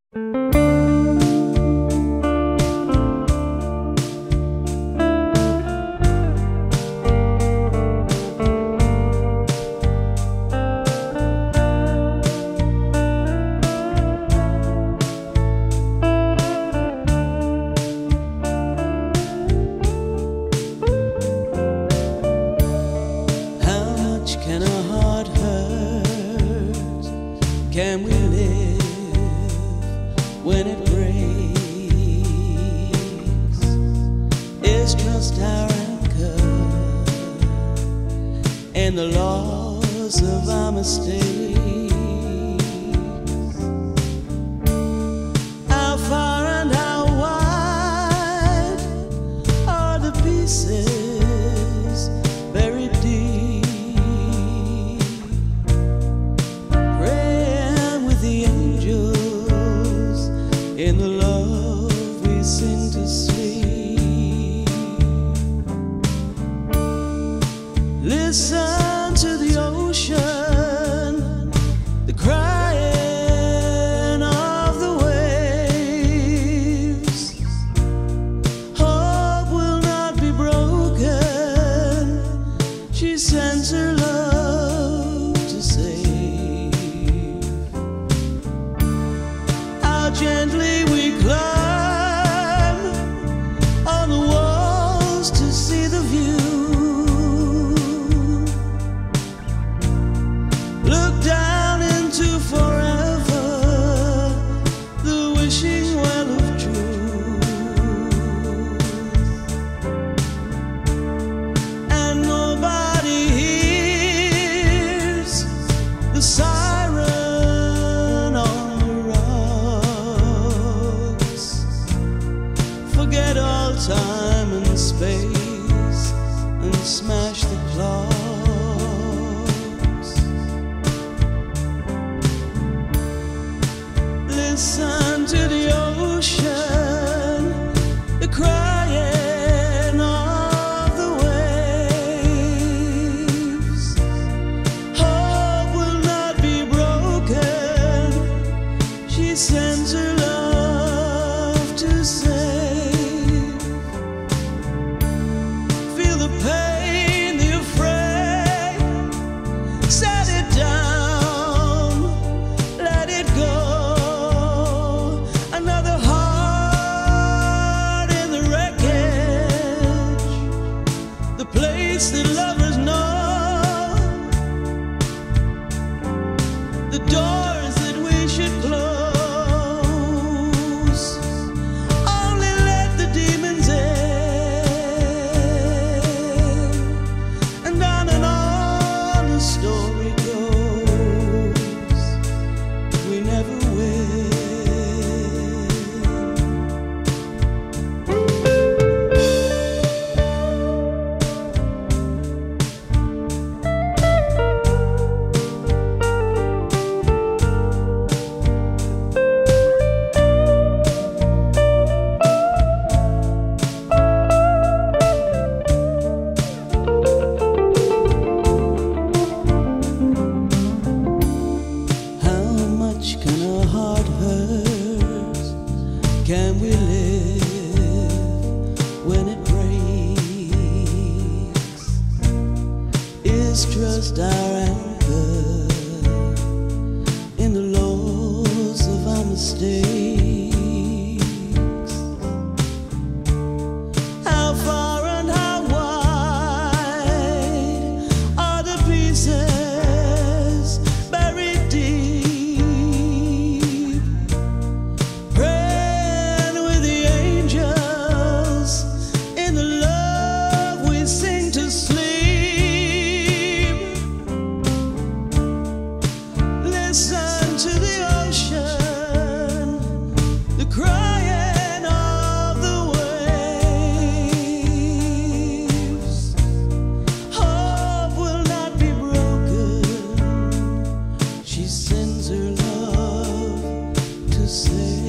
Can a heart hurt? Can we live when it breaks? Is trust our anchor and the loss of our mistakes? How far and how wide are the pieces buried deep? In the love we sing to sleep. Listen to the ocean, the crying of the waves. Hope will not be broken. She sends her love to save. How gently we climb on the walls to see the view. Look down into forever, the wishing well of truth. And nobody hears the siren on the rocks. Forget all time and space and smash the clocks. Listen to the ocean, the crying of the waves. Hope will not be broken. She sends her love to save. Feel the pain, the afraid. Set it down, let it go. Another heart in the wreckage, the place that lovers know, the doors that we should close. Only let the demons in, and on the story goes. We never win. Can a heart hurt? Can we live when it breaks? Is trust our anchor in the loss of our mistakes? How far and how wide are the pieces buried deep? Listen to the ocean, the crying of the waves. Hope will not be broken. She sends her love to save.